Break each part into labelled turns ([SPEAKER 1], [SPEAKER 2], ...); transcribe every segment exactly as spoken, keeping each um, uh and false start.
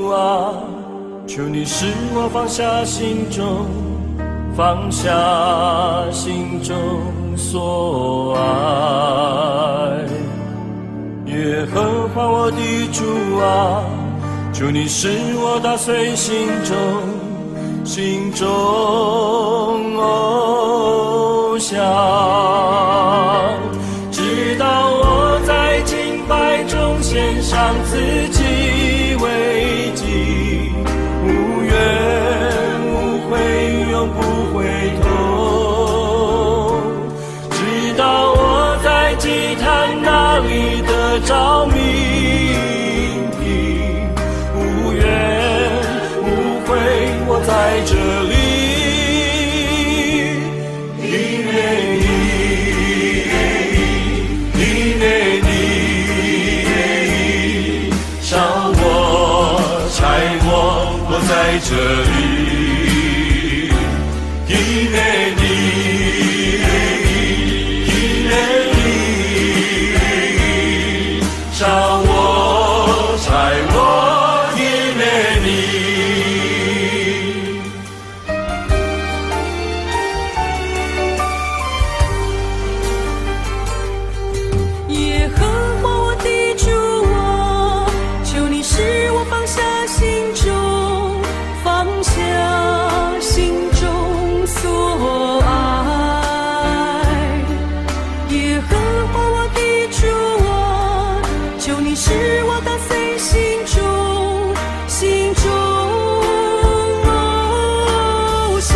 [SPEAKER 1] 主啊，求你使我放下心中，放下心中所爱。耶和华我的主啊，求你使我打碎心中心中偶像，直到我在敬拜中献上自己为祭，无怨无悔，永不回头。直到我在祭坛那里得着明平，无怨无悔，我在这里因为你，因为你烧我柴我，我在这里因为你，因为你烧我柴我，因为你。
[SPEAKER 2] 耶和华我的主啊，求你使我放下心中，放下心中所爱。耶和华我的主啊，求你使我打碎心中心中偶像，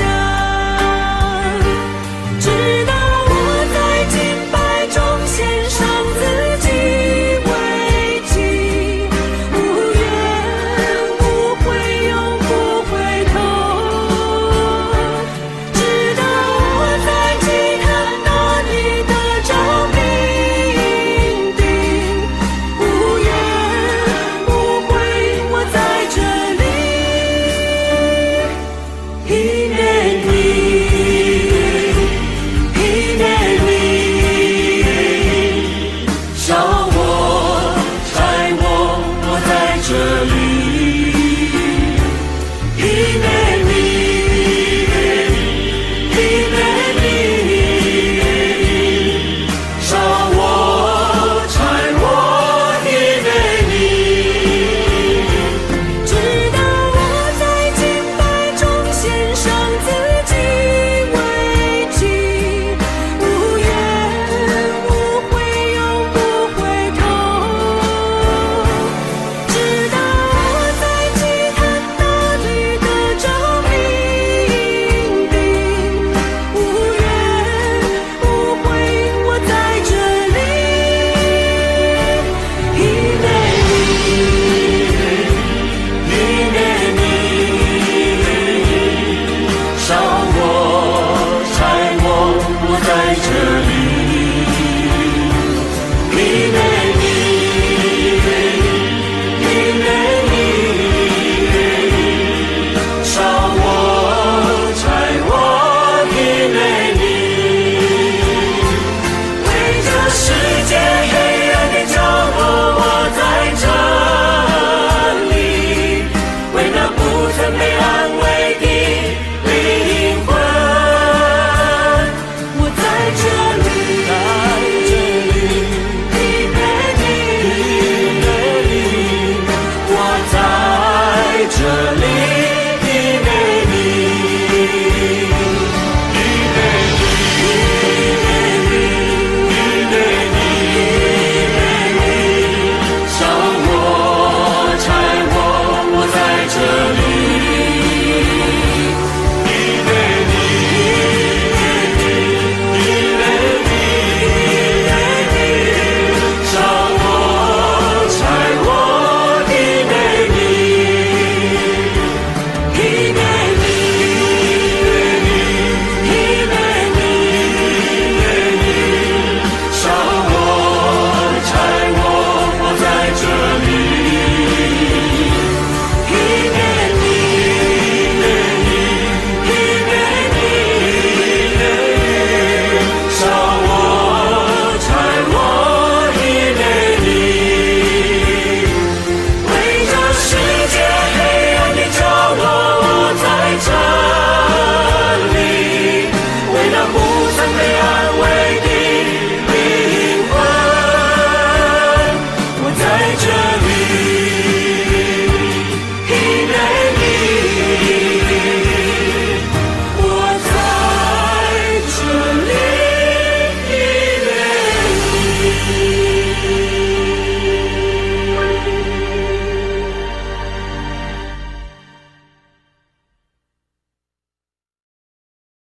[SPEAKER 2] 直到我在敬拜中献上自己为祭，无怨无悔，永不回头。直到我在祭坛那里得着命定，无怨无悔，我在这里因为你，因为你烧我柴我，我在这里因为你，因为你烧我柴我，因为你直到我在敬拜中献上自己为祭，无怨无悔，永不回头。直到我在祭坛那里得着命定，无怨无悔，我在这里因为你，因为你烧我柴我，我在这里因为你，因为你烧我柴我，因为你为这世界黑暗的角落，我在这里为那不曾被安慰的灵魂，我在这里，在这里因为你，因为你我在这里